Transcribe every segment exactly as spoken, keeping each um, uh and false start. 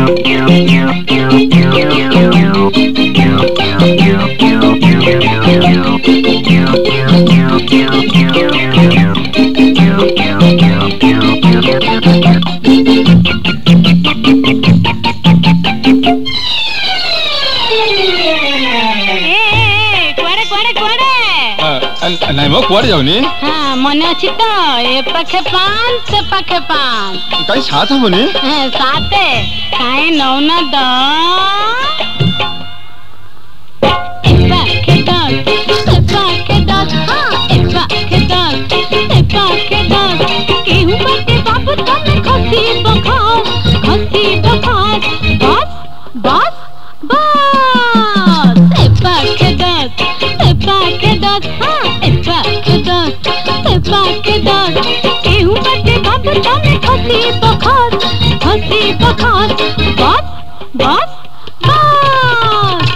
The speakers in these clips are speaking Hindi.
नहीं मो कुआरे जाऊनी हाँ मने अच्छी तो ए पाखे पांच से पाखे पांच कहीं साथ हो बनी हाँ साथे कहीं नौ ना दो ए पाखे दस ए पाखे दस हाँ ए पाखे दस ए पाखे दस केहू बाटे बाबू तने खसी बखास खसी बखास बस बस बस ए पाखे दस ए पाखे दस हाँ पाके दस पाके दस केहू बाटे बाबू तने खसी बखास खसी बखास बस बस बस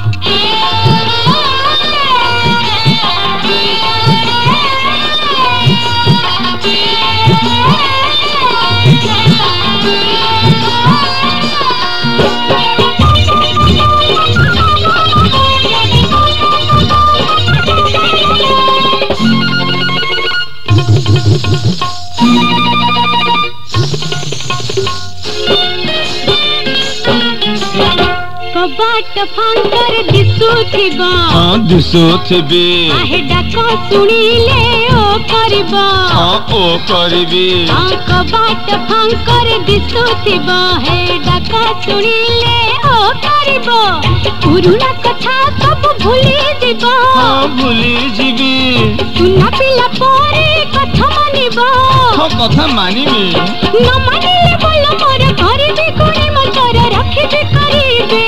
कबाट फांकर दिसु थिबा हाँ दिसु थिबी आहे डाको सुनिले ओ करबा हाँ ओ करबी हाँ कबाट फांकर दिसु थिबा हे डाको सुनिले ओ करबा पुरुना कथा सब भूली जीवा हाँ भूली जीवी सुना पिला परे कथा मानिबा हाँ कथा मानिबी न मानिले बोलो मोर घरे भी कोने मचर रखी भी करीबे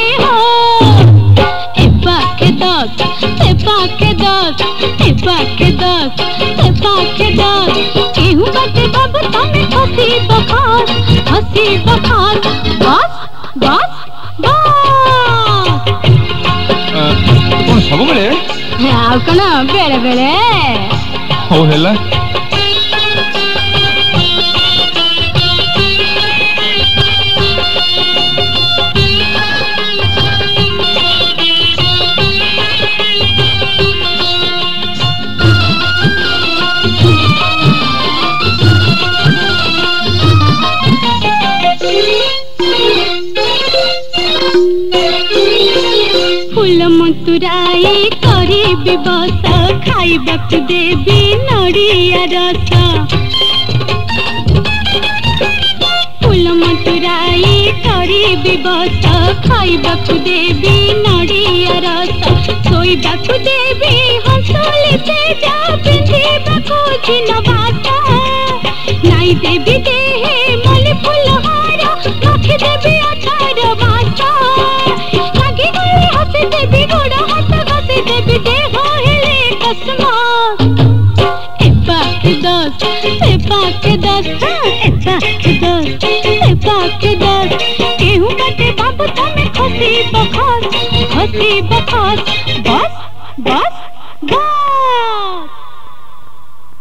पाके दस ए पाके दस ए पाके दस केहू बाटे बाबू तने खसी बखास खसी बखास बस बस बस कौन सब बेले आ कना बेले बेले हो हेला मथुराई करी बस खाइबाक देवी नड़िया रस फूल मथुराई करी बस खाइबाक देवी नड़िया रस सोइबाक देवी हंसली तेजा पिंधिबाक चिन बाटा नाई देवी देहे मले फूल हार रखी देवी अठार बाटा लागी गले हंसी देवी गोड़ा हाथ घसी देवी देह हिले कसमास ए पाके दस ए पाके दस ए पाके दस ए पाके दस केहू बाटे बाबू तने खसी बखास खसी बखास